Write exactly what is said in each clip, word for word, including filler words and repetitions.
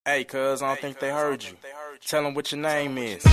Hey, cuz, I don't think they heard you. Tell them what your name is.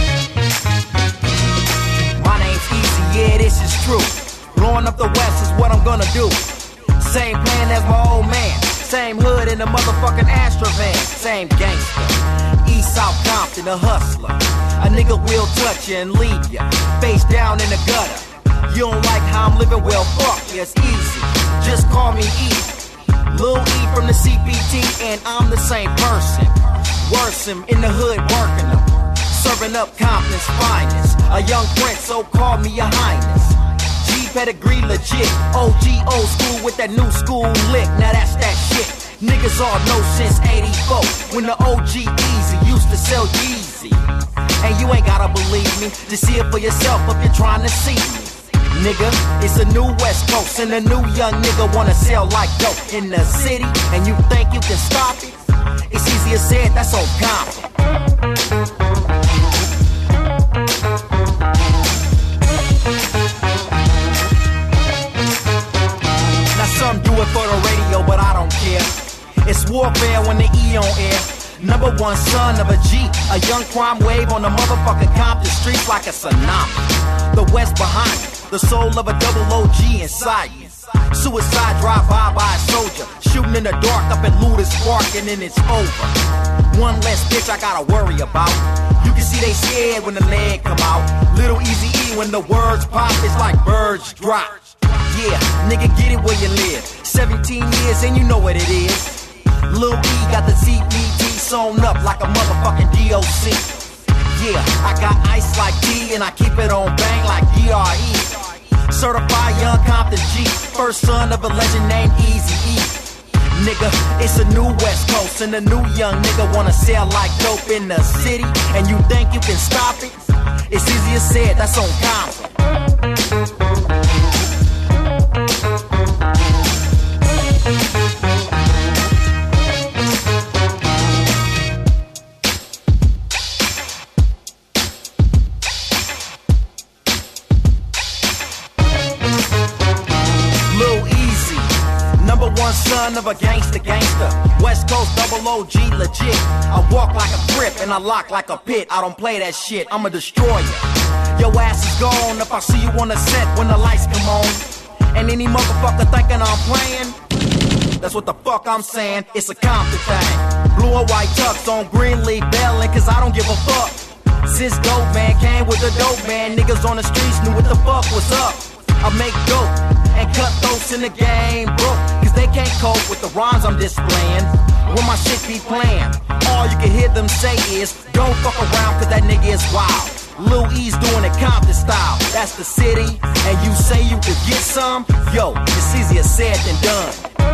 My name's Easy, yeah, this is true. Blowing up the West is what I'm gonna do. Same plan as my old man. Same hood in the motherfucking Astra van. Same gangster. East South Compton, a hustler. A nigga will touch you and leave you face down in the gutter. You don't like how I'm living? Well, fuck you, it's easy. Just call me E. Lil E from the C P T, and I'm the same person. Worse him in the hood working them. Serving up Compton's finest. A young prince, so call me your highness. G pedigree legit. O G old school with that new school lick. Now that's that shit. Niggas all know since eighty-four. When the O G Easy used to sell Yeezy. And you ain't gotta believe me. Just see it for yourself if you're trying to see me. Nigga, it's a new West Coast, and a new young nigga wanna sell like dope in the city, and you think you can stop it? It's easier said, that's on Compton. Now some do it for the radio, but I don't care. It's warfare when the E on air. Number one son of a G, a young crime wave on the motherfucking Compton streets like a tsunami. The West behind me. The soul of a double O G inside you. Suicide drive-by by a soldier. Shooting in the dark up at Ludus Park and then it's over. One less bitch I gotta worry about. You can see they scared when the leg come out. Little Easy E when the words pop, it's like birds drop. Yeah, nigga get it where you live. seventeen years and you know what it is. Lil E got the C P T sewn up like a motherfucking D O C. Yeah, I got ice like T and I keep it on bang like D R E. Certified young Compton G, first son of a legend named Easy E. Nigga, it's a new West Coast and a new young nigga wanna sell like dope in the city, and you think you can stop it? It's easier said, that's on Compton. Son of a gangster gangster, West Coast double O G legit. I walk like a grip and I lock like a pit. I don't play that shit, I'm a destroyer. Your ass is gone if I see you on the set when the lights come on. And any motherfucker thinking I'm playing, that's what the fuck I'm saying. It's a Compton thing. Blue and white tux on Greenleaf bailing, cause I don't give a fuck. Since Dope Man came with the dope man, niggas on the streets knew what the fuck was up. I make dope and cut those in the game broke, cause they can't cope with the rhymes I'm displaying. When my shit be playing, all you can hear them say is, don't fuck around cause that nigga is wild. Lil E's doing it Compton style, that's the city. And you say you could get some? Yo, it's easier said than done.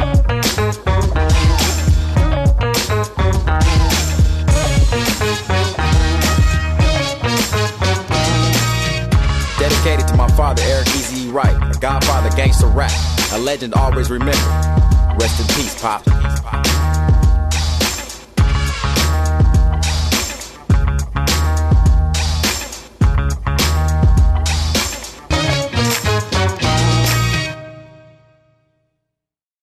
Dedicated to my father, Eric Easy E. Wright, a godfather gangster rap, a legend always remembered. Rest in peace, Pop.